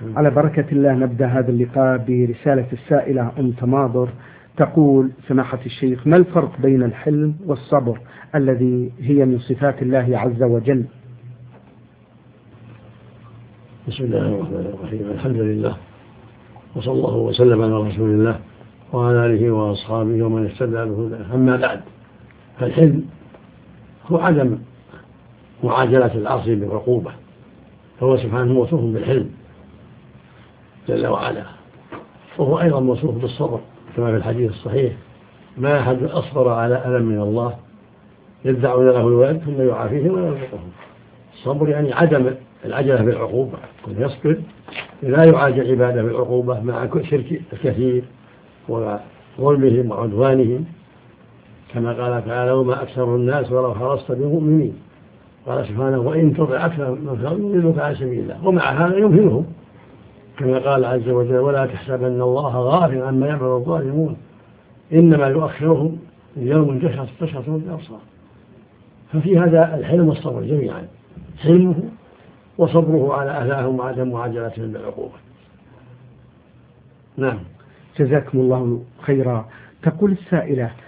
على بركة الله نبدأ هذا اللقاء برسالة السائلة أم تماضر، تقول: سماحة الشيخ، ما الفرق بين الحلم والصبر الذي هي من صفات الله عز وجل؟ بسم الله الرحمن الرحيم. الحمد لله، وصلى الله وسلم على رسول الله وعلى آله وأصحابه ومن اهتدى بهداه. أما بعد، فالحلم هو عدم معاجلة العاصي بالعقوبة، فهو سبحانه موصوف بالحلم جل وعلا، وهو أيضا موصوف بالصبر كما في الحديث الصحيح: ما أحد أصبر على ألم من الله يدعون له الولد ثم يعافيه ويرزقه. الصبر يعني عدم العجلة بالعقوبة، كن يصبر لا يعاجل عباده بالعقوبة مع شرك الكثير وظلمهم وعدوانهم، كما قال تعالى: وما أكثر الناس ولو حرصت بمؤمنين. قال سبحانه: وإن تطع أكثر من الخلق يضلوك عن سبيل الله، ومع هذا يمهلهم، كما قال عز وجل: ولا تحسبن الله غافلا عما يعمل الظالمون إنما يؤخرهم ليوم تشخص فيه الأبصار. ففي هذا الحلم والصبر جميعا، حلمه وصبره على أذاهم وعدم معاجلتهم بالعقوبة. نعم. جزاكم الله خيرا. تقول السائلة: